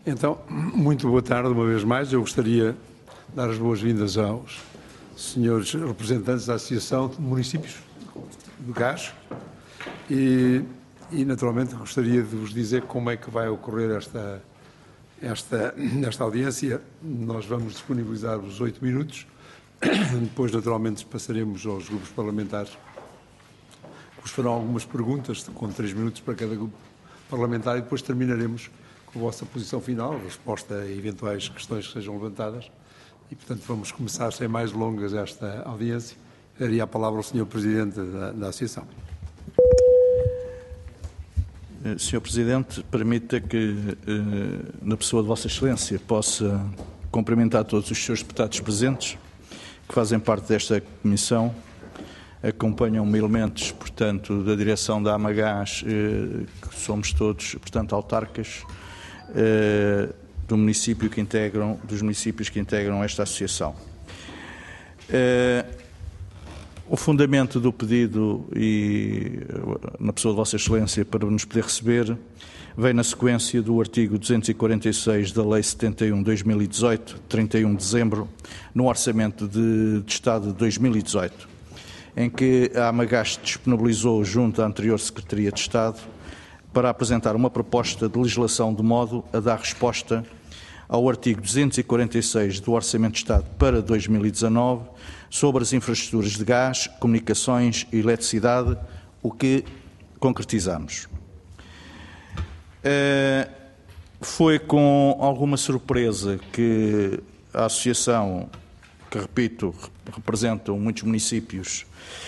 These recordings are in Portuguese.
Então, muito boa tarde uma vez mais. Eu gostaria de dar as boas-vindas aos senhores representantes da Associação de Municípios do Gás e naturalmente, gostaria de vos dizer como é que vai ocorrer esta audiência. Nós vamos disponibilizar os 8 minutos, depois, naturalmente, passaremos aos grupos parlamentares, que vos farão algumas perguntas, com 3 minutos para cada grupo parlamentar, e depois terminaremos com a vossa posição final, resposta a eventuais questões que sejam levantadas. E, portanto, vamos começar sem mais delongas esta audiência. Daria a palavra ao Sr. Presidente da Associação. Sr. Presidente, permita que, na pessoa de Vossa Excelência, possa cumprimentar todos os senhores deputados presentes que fazem parte desta comissão, acompanham-me elementos, portanto, da direção da AMAGás, que somos todos, portanto, autarcas dos municípios que integram esta associação. O fundamento do pedido, e na pessoa de Vossa Excelência, para nos poder receber, vem na sequência do artigo 246 da Lei 71/2018, 31 de dezembro, no Orçamento de Estado de 2018, em que a AMAGás disponibilizou, junto à anterior Secretaria de Estado, para apresentar uma proposta de legislação de modo a dar resposta ao artigo 246 do Orçamento de Estado para 2019 sobre as infraestruturas de gás, comunicações e eletricidade, o que concretizamos. Foi com alguma surpresa que a associação, que, repito, representam muitos municípios,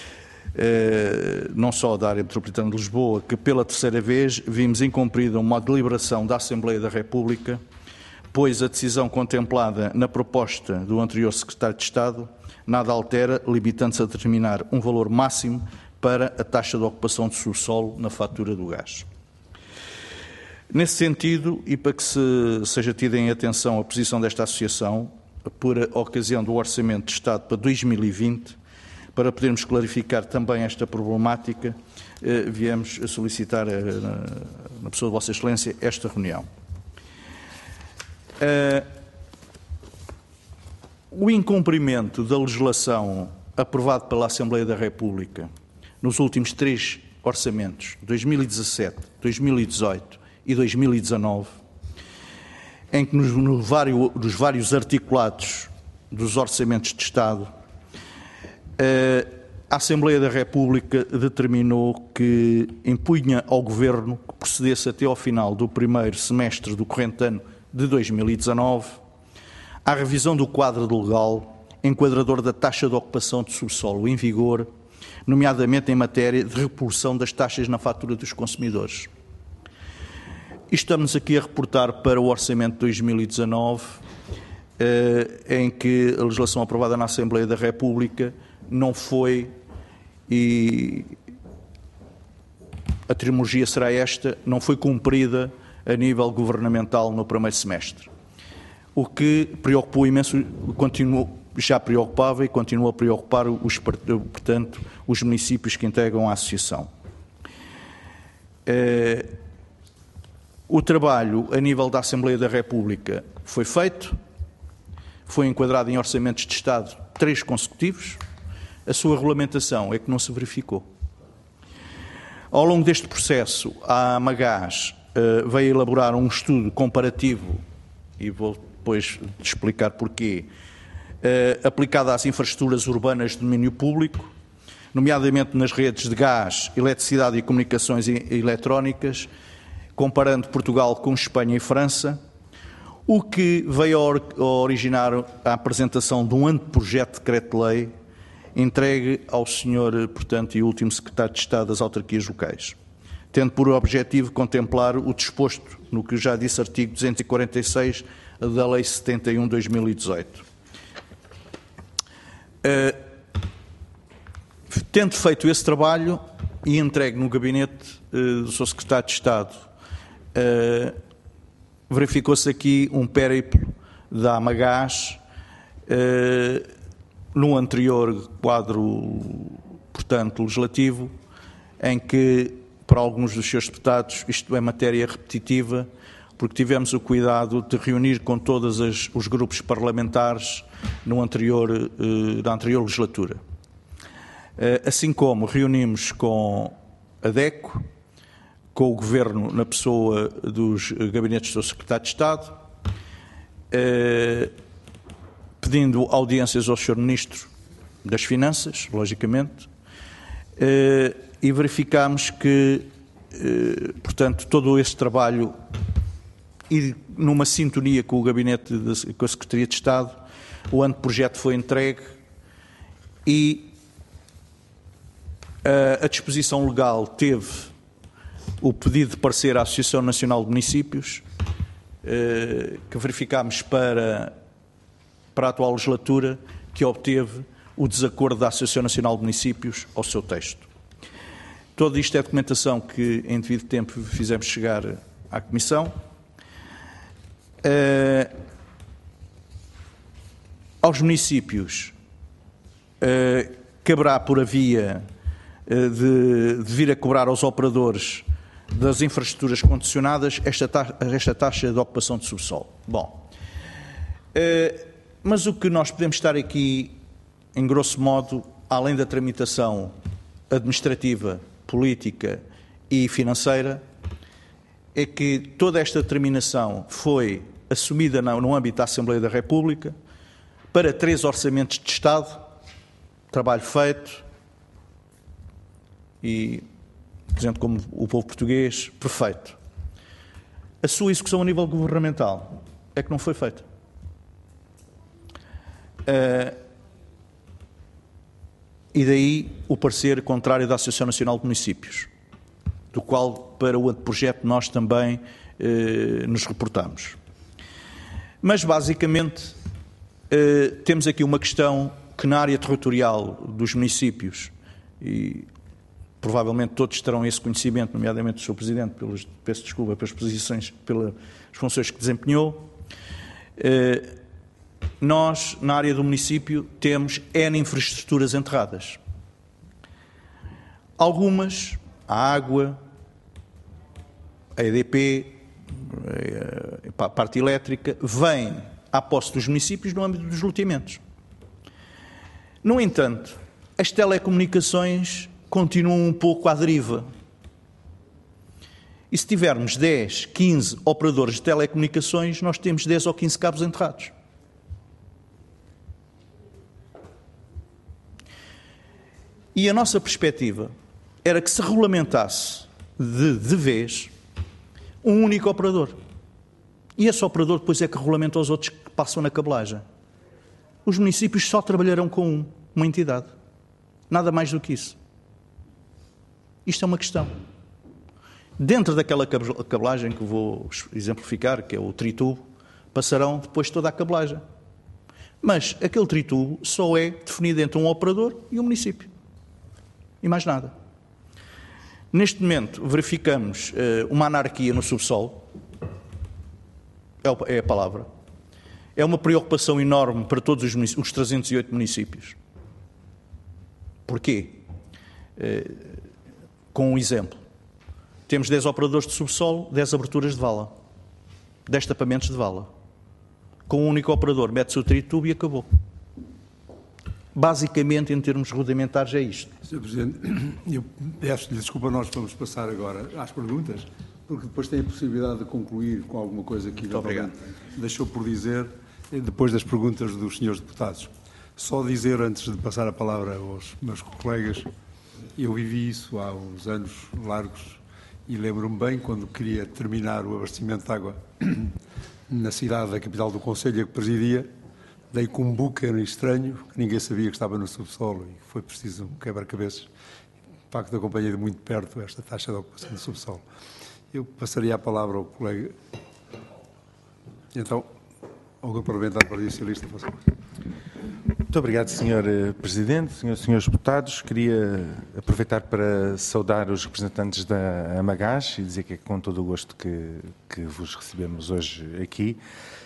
não só da área metropolitana de Lisboa, que pela terceira vez vimos incumprida uma deliberação da Assembleia da República, pois a decisão contemplada na proposta do anterior Secretário de Estado nada altera, limitando-se a determinar um valor máximo para a taxa de ocupação de subsolo na fatura do gás. Nesse sentido, e para que seja tida em atenção a posição desta associação, por ocasião do Orçamento de Estado para 2020, para podermos clarificar também esta problemática, viemos a solicitar, na pessoa de Vossa Excelência, esta reunião. O incumprimento da legislação aprovada pela Assembleia da República nos últimos 3 orçamentos, 2017, 2018 e 2019, em que nos vários articulados dos orçamentos de Estado, a Assembleia da República determinou que impunha ao Governo que procedesse até ao final do primeiro semestre do corrente ano de 2019 à revisão do quadro legal enquadrador da taxa de ocupação de subsolo em vigor, nomeadamente em matéria de repulsão das taxas na fatura dos consumidores. Estamos aqui a reportar para o Orçamento de 2019, em que a legislação aprovada na Assembleia da República não foi, e a terminologia será esta, não foi cumprida a nível governamental no primeiro semestre. O que preocupou imenso, já preocupava e continua a preocupar portanto, os municípios que integram a associação. O trabalho a nível da Assembleia da República foi feito, foi enquadrado em orçamentos de Estado 3 consecutivos, a sua regulamentação é que não se verificou. Ao longo deste processo, a AMAGás veio elaborar um estudo comparativo, e vou depois de explicar porquê, aplicado às infraestruturas urbanas de domínio público, nomeadamente nas redes de gás, eletricidade e comunicações eletrónicas, comparando Portugal com Espanha e França, o que veio a originar a apresentação de um anteprojeto de decreto-lei entregue ao Sr., portanto, e último Secretário de Estado das Autarquias Locais, tendo por objetivo contemplar o disposto, no que eu já disse, artigo 246 da Lei 71/2018. Tendo feito esse trabalho e entregue no gabinete do Sr. Secretário de Estado, verificou-se aqui um périplo da AMAGás no anterior quadro, portanto, legislativo, em que, para alguns dos seus deputados, isto é matéria repetitiva, porque tivemos o cuidado de reunir com todos os grupos parlamentares na anterior legislatura. Assim como reunimos com a DECO, com o Governo na pessoa dos gabinetes do Secretário de Estado, pedindo audiências ao Sr. Ministro das Finanças, logicamente, e verificámos que, portanto, todo esse trabalho e numa sintonia com o gabinete, com a Secretaria de Estado, o anteprojeto foi entregue e a disposição legal teve o pedido de parecer à Associação Nacional de Municípios, que verificámos para a atual legislatura, que obteve o desacordo da Associação Nacional de Municípios ao seu texto. Toda isto é documentação que, em devido tempo, fizemos chegar à Comissão. Aos municípios caberá por a via de vir a cobrar aos operadores das infraestruturas condicionadas esta taxa de ocupação de subsolo. Bom, mas o que nós podemos estar aqui, em grosso modo, além da tramitação administrativa, política e financeira, é que toda esta determinação foi assumida no âmbito da Assembleia da República para 3 orçamentos de Estado, trabalho feito e, dizendo como o povo português, perfeito. A sua execução a nível governamental é que não foi feita. E daí o parecer contrário da Associação Nacional de Municípios, do qual, para o anteprojeto, nós também nos reportamos. Mas, basicamente, temos aqui uma questão que, na área territorial dos municípios, e provavelmente todos terão esse conhecimento, nomeadamente o Sr. Presidente, peço desculpa pelas funções que desempenhou, nós, na área do município, temos N infraestruturas enterradas. Algumas, a água, a EDP, a parte elétrica, vêm à posse dos municípios no âmbito dos loteamentos. No entanto, as telecomunicações continuam um pouco à deriva. E se tivermos 10, 15 operadores de telecomunicações, nós temos 10 ou 15 cabos enterrados. E a nossa perspectiva era que se regulamentasse de vez um único operador. E esse operador depois é que regulamenta os outros que passam na cabelagem. Os municípios só trabalharão com uma entidade. Nada mais do que isso. Isto é uma questão. Dentro daquela cabelagem que vou exemplificar, que é o tritubo, passarão depois toda a cabelagem. Mas aquele tritubo só é definido entre um operador e um município. E mais nada. Neste momento, verificamos uma anarquia no subsolo. É a palavra. É uma preocupação enorme para todos os 308 municípios. Porquê? Com um exemplo. Temos 10 operadores de subsolo, 10 aberturas de vala. 10 tapamentos de vala. Com um único operador, mete-se o tritubo e acabou. Basicamente, em termos rudimentares, é isto. Sr. Presidente, eu peço-lhe desculpa, nós vamos passar agora às perguntas, porque depois tem a possibilidade de concluir com alguma coisa que deixou por dizer, depois das perguntas dos senhores deputados. Só dizer, antes de passar a palavra aos meus colegas, eu vivi isso há uns anos largos e lembro-me bem quando queria terminar o abastecimento de água na cidade da capital do concelho a que presidia, dei com um buqueiro estranho, que ninguém sabia que estava no subsolo e foi preciso um quebra-cabeças. De facto, acompanhei de muito perto esta taxa de ocupação do subsolo. Eu passaria a palavra ao colega. Então, ao Grupo Parlamentar do Partido Socialista, por favor. Muito obrigado, Sr. Presidente, senhores deputados. Queria aproveitar para saudar os representantes da Amagás e dizer que é com todo o gosto que vos recebemos hoje aqui.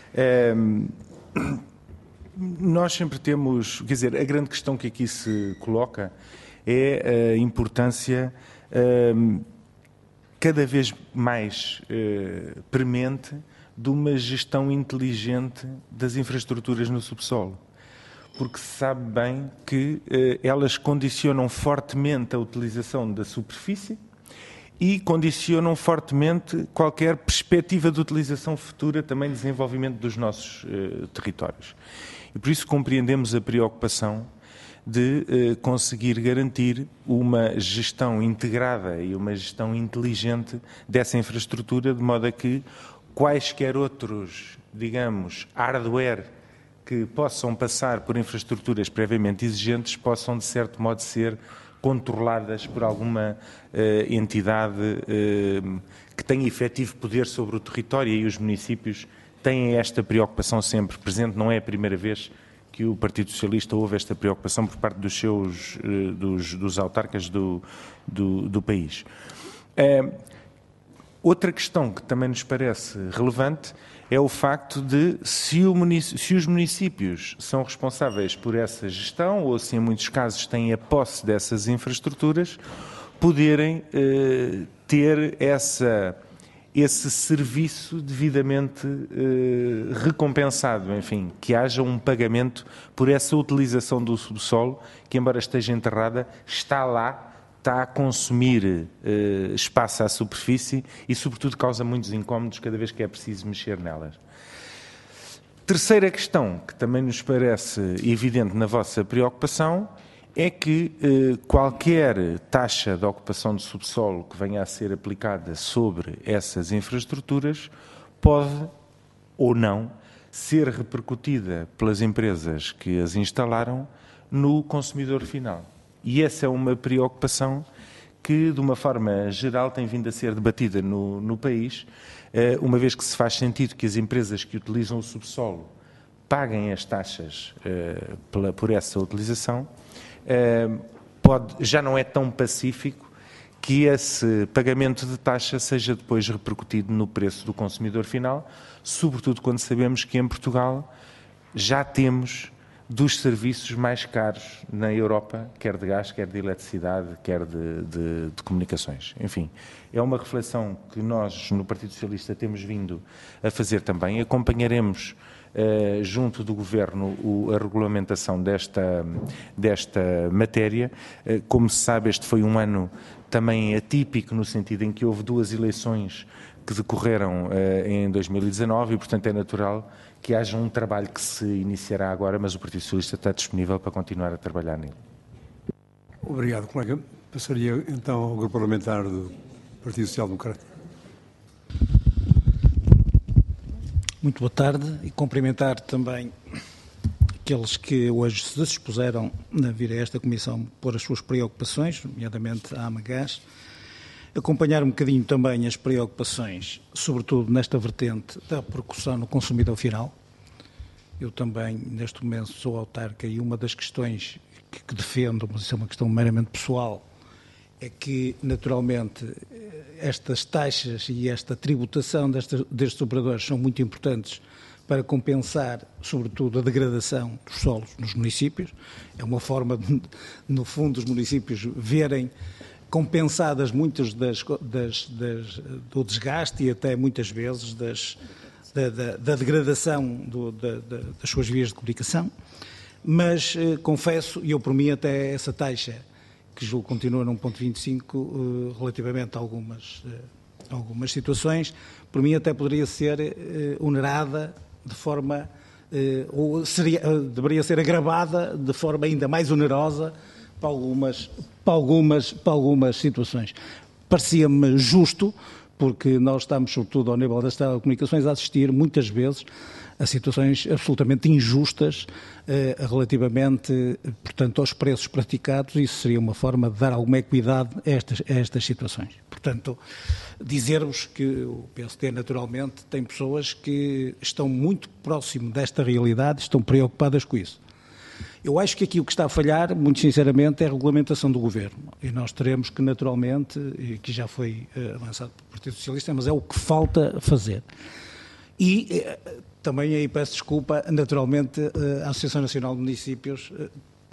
Nós sempre temos, quer dizer, a grande questão que aqui se coloca é a importância cada vez mais premente de uma gestão inteligente das infraestruturas no subsolo. Porque se sabe bem que elas condicionam fortemente a utilização da superfície e condicionam fortemente qualquer perspectiva de utilização futura, também de desenvolvimento dos nossos territórios. E por isso compreendemos a preocupação de conseguir garantir uma gestão integrada e uma gestão inteligente dessa infraestrutura, de modo a que quaisquer outros, digamos, hardware que possam passar por infraestruturas previamente exigentes possam, de certo modo, ser controladas por alguma entidade que tenha efetivo poder sobre o território, e os municípios têm esta preocupação sempre presente. Não é a primeira vez que o Partido Socialista houve esta preocupação por parte dos seus dos autarcas do país. Outra questão que também nos parece relevante é o facto de, se os municípios são responsáveis por essa gestão, ou se em muitos casos têm a posse dessas infraestruturas, poderem ter esse serviço devidamente recompensado, enfim, que haja um pagamento por essa utilização do subsolo, que embora esteja enterrada, está lá, está a consumir espaço à superfície e, sobretudo, causa muitos incómodos cada vez que é preciso mexer nelas. Terceira questão, que também nos parece evidente na vossa preocupação, é que qualquer taxa de ocupação de subsolo que venha a ser aplicada sobre essas infraestruturas pode ou não ser repercutida pelas empresas que as instalaram no consumidor final. E essa é uma preocupação que, de uma forma geral, tem vindo a ser debatida no país, uma vez que se faz sentido que as empresas que utilizam o subsolo paguem as taxas por essa utilização, já não é tão pacífico que esse pagamento de taxa seja depois repercutido no preço do consumidor final, sobretudo quando sabemos que em Portugal já temos dos serviços mais caros na Europa, quer de gás, quer de eletricidade, quer de comunicações. Enfim, é uma reflexão que nós, no Partido Socialista, temos vindo a fazer também. Acompanharemos, junto do Governo, a regulamentação desta matéria. Como se sabe, este foi um ano também atípico, no sentido em que houve 2 eleições que decorreram em 2019 e, portanto, é natural que haja um trabalho que se iniciará agora, mas o Partido Socialista está disponível para continuar a trabalhar nele. Obrigado, colega. Passaria então ao Grupo Parlamentar do Partido Social Democrata. Muito boa tarde e cumprimentar também aqueles que hoje se dispuseram a vir a esta Comissão por as suas preocupações, nomeadamente a AMAGás, acompanhar um bocadinho também as preocupações, sobretudo nesta vertente da repercussão no consumidor final. Eu também, neste momento, sou autarca e uma das questões que defendo, mas isso é uma questão meramente pessoal, é que, naturalmente, estas taxas e esta tributação destes operadores são muito importantes para compensar, sobretudo, a degradação dos solos nos municípios. É uma forma, no fundo, dos municípios verem compensadas muitas do desgaste e até muitas vezes da degradação das suas vias de comunicação, mas confesso, e eu por mim até essa taxa, que julgo continua num 1,25 relativamente a algumas situações, por mim até poderia ser onerada de forma, ou deveria ser agravada de forma ainda mais onerosa para algumas situações. Parecia-me justo, porque nós estamos, sobretudo ao nível das telecomunicações, a assistir muitas vezes a situações absolutamente injustas relativamente, portanto, aos preços praticados. Isso seria uma forma de dar alguma equidade a estas situações. Portanto, dizer-vos que o PSD, naturalmente, tem pessoas que estão muito próximo desta realidade e estão preocupadas com isso. Eu acho que aqui o que está a falhar, muito sinceramente, é a regulamentação do Governo. E nós teremos que, naturalmente, e que já foi avançado pelo Partido Socialista, mas é o que falta fazer. E também aí peço desculpa, naturalmente, a Associação Nacional de Municípios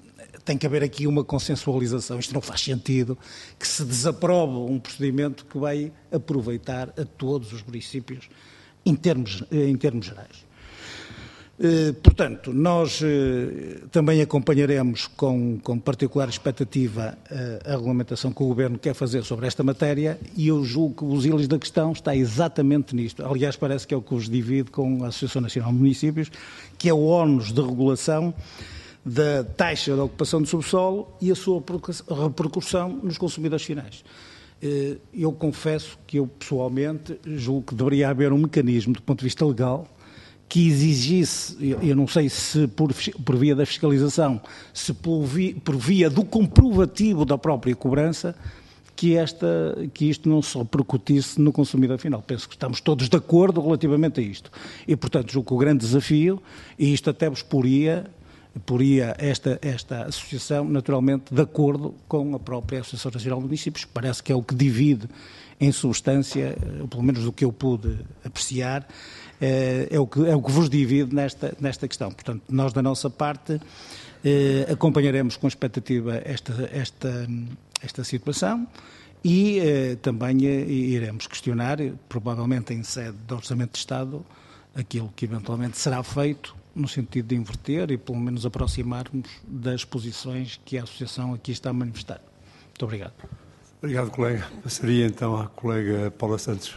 tem que haver aqui uma consensualização. Isto não faz sentido que se desaprove um procedimento que vai aproveitar a todos os municípios em termos gerais. Portanto, nós também acompanharemos com particular expectativa a regulamentação que o Governo quer fazer sobre esta matéria, e eu julgo que os ílis da questão está exatamente nisto. Aliás, parece que é o que os divide com a Associação Nacional de Municípios, que é o ónus de regulação da taxa de ocupação de subsolo e a sua repercussão nos consumidores finais. Eu confesso que eu, pessoalmente, julgo que deveria haver um mecanismo, do ponto de vista legal, que exigisse, eu não sei se por via da fiscalização, se por via do comprovativo da própria cobrança, que isto não se repercutisse no consumidor final. Penso que estamos todos de acordo relativamente a isto. E, portanto, julgo que o grande desafio, e isto até vos poria esta associação, naturalmente, de acordo com a própria Associação Nacional de Municípios, parece que é o que divide, em substância, pelo menos do que eu pude apreciar, é o que vos divide nesta questão. Portanto, nós, da nossa parte, acompanharemos com expectativa esta situação e também iremos questionar, provavelmente em sede de Orçamento de Estado, aquilo que eventualmente será feito no sentido de inverter e pelo menos aproximarmos das posições que a Associação aqui está a manifestar. Muito obrigado. Obrigado, colega. Passaria então à colega Paula Santos.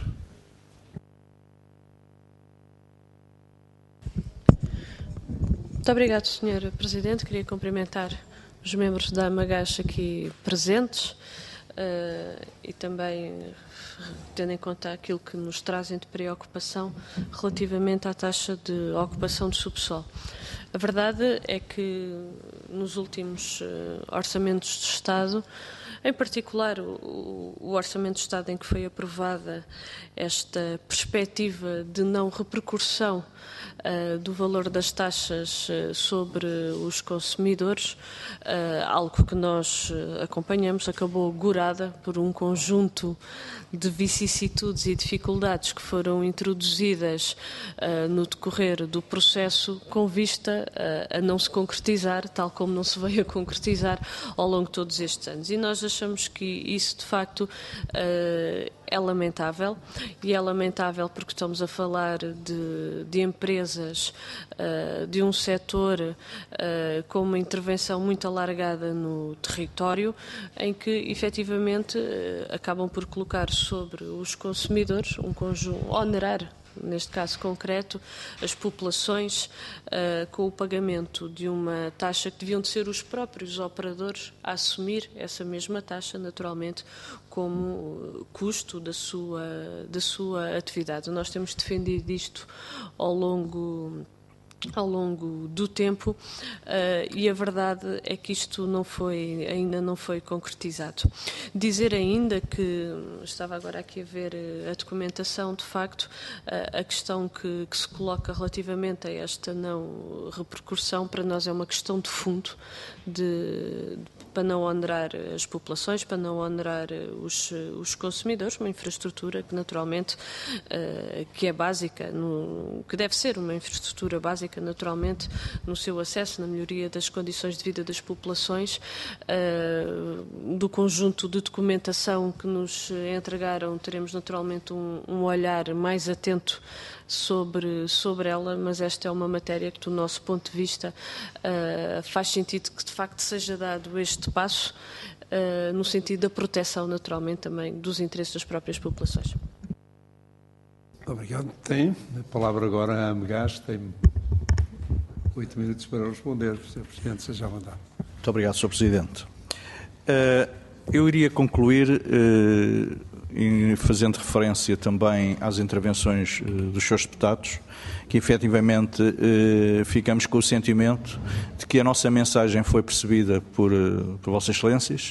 Muito obrigado, Sr. Presidente. Queria cumprimentar os membros da AMAGAS aqui presentes e também tendo em conta aquilo que nos trazem de preocupação relativamente à taxa de ocupação de subsolo. A verdade é que nos últimos orçamentos de Estado, em particular o Orçamento de Estado em que foi aprovada esta perspectiva de não repercussão do valor das taxas sobre os consumidores, algo que nós acompanhamos, acabou gorada por um conjunto de vicissitudes e dificuldades que foram introduzidas no decorrer do processo com vista a não se concretizar, tal como não se veio a concretizar ao longo de todos estes anos. E nós achamos que isso, de facto, é lamentável, e é lamentável porque estamos a falar de empresas, de um setor com uma intervenção muito alargada no território, em que efetivamente acabam por colocar sobre os consumidores um conjunto, onerar, neste caso concreto, as populações com o pagamento de uma taxa que deviam de ser os próprios operadores a assumir essa mesma taxa, naturalmente, como custo da sua atividade. Nós temos defendido isto ao longo do tempo e a verdade é que isto ainda não foi concretizado. Dizer ainda que, estava agora aqui a ver a documentação, de facto, a questão que se coloca relativamente a esta não repercussão, para nós é uma questão de fundo, para não onerar as populações, para não onerar os consumidores, uma infraestrutura que naturalmente que é básica, que deve ser uma infraestrutura básica naturalmente no seu acesso, na melhoria das condições de vida das populações, do conjunto de documentação que nos entregaram, teremos naturalmente um olhar mais atento sobre ela, mas esta é uma matéria que, do nosso ponto de vista, faz sentido que de facto seja dado este passo no sentido da proteção, naturalmente, também dos interesses das próprias populações. Obrigado. Tem a palavra agora a AMAGAS, tem 8 minutos para responder. Sr. Presidente, seja à vontade. Muito obrigado, Sr. Presidente. Eu iria concluir fazendo referência também às intervenções dos seus deputados, que efetivamente ficamos com o sentimento de que a nossa mensagem foi percebida por Vossas Excelências,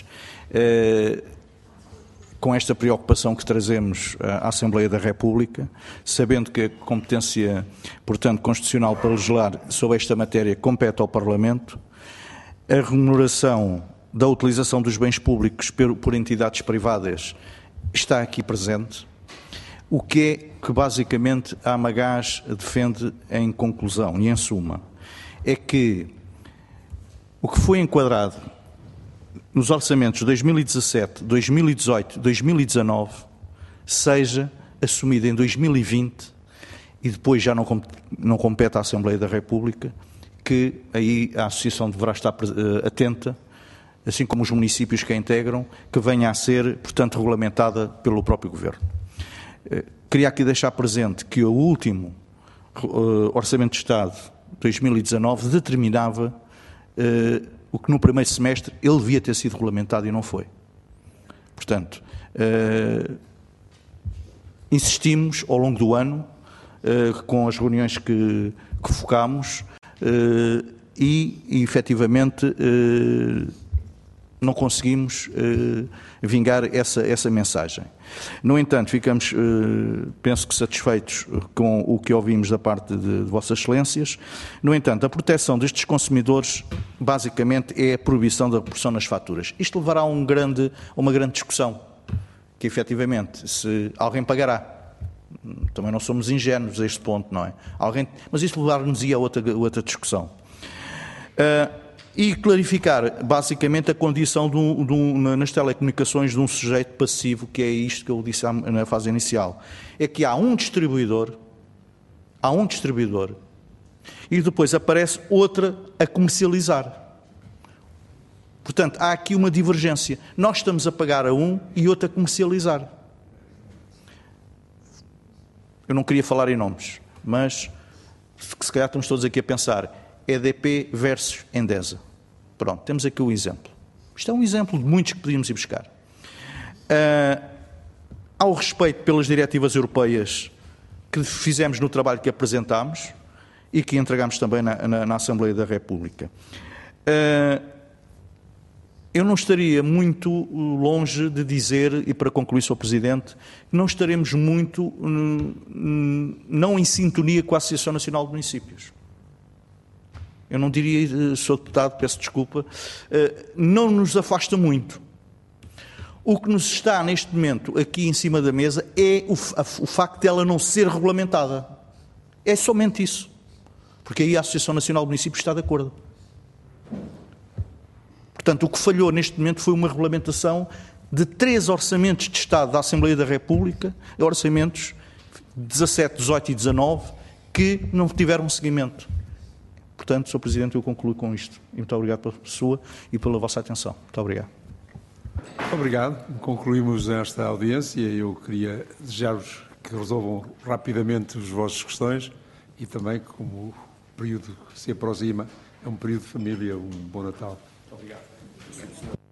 com esta preocupação que trazemos à Assembleia da República, sabendo que a competência, portanto, constitucional para legislar sobre esta matéria compete ao Parlamento, a remuneração da utilização dos bens públicos por entidades privadas está aqui presente, o que é que basicamente a AMAGAS defende em conclusão e em suma, é que o que foi enquadrado nos orçamentos de 2017, 2018, 2019, seja assumida em 2020 e depois já não compete à Assembleia da República, que aí a Associação deverá estar atenta, assim como os municípios que a integram, que venha a ser, portanto, regulamentada pelo próprio Governo. Queria aqui deixar presente que o último Orçamento de Estado de 2019 determinava o que no primeiro semestre ele devia ter sido regulamentado e não foi. Portanto, insistimos ao longo do ano, com as reuniões que focámos, e efetivamente não conseguimos vingar essa mensagem. No entanto, ficamos, penso que satisfeitos com o que ouvimos da parte de Vossas Excelências. No entanto, a proteção destes consumidores, basicamente, é a proibição da repressão nas faturas. Isto levará a uma grande discussão, que efetivamente, se alguém pagará. Também não somos ingênuos a este ponto, não é? Mas isso levar-nos-ia a outra discussão. E clarificar, basicamente, a condição nas telecomunicações de um sujeito passivo, que é isto que eu disse na fase inicial. É que há um distribuidor, e depois aparece outra a comercializar. Portanto, há aqui uma divergência. Nós estamos a pagar a um e outro a comercializar. Eu não queria falar em nomes, mas se calhar estamos todos aqui a pensar EDP versus Endesa. Pronto, temos aqui o exemplo. Isto é um exemplo de muitos que podíamos ir buscar. Ao respeito pelas diretivas europeias que fizemos no trabalho que apresentámos e que entregámos também na Assembleia da República. Eu não estaria muito longe de dizer, e para concluir, Sr. Presidente, que não estaremos muito não em sintonia com a Associação Nacional de Municípios. Eu não diria, Sr. Deputado, peço desculpa, não nos afasta muito. O que nos está, neste momento, aqui em cima da mesa é o facto de ela não ser regulamentada. É somente isso. Porque aí a Associação Nacional de Municípios está de acordo. Portanto, o que falhou neste momento foi uma regulamentação de 3 orçamentos de Estado da Assembleia da República, orçamentos 17, 18 e 19, que não tiveram seguimento. Portanto, Sr. Presidente, eu concluo com isto. E muito obrigado pela sua e pela vossa atenção. Muito obrigado. Obrigado. Concluímos esta audiência. Eu queria desejar-vos que resolvam rapidamente as vossas questões e também, como o período que se aproxima, é um período de família, um bom Natal. Muito obrigado.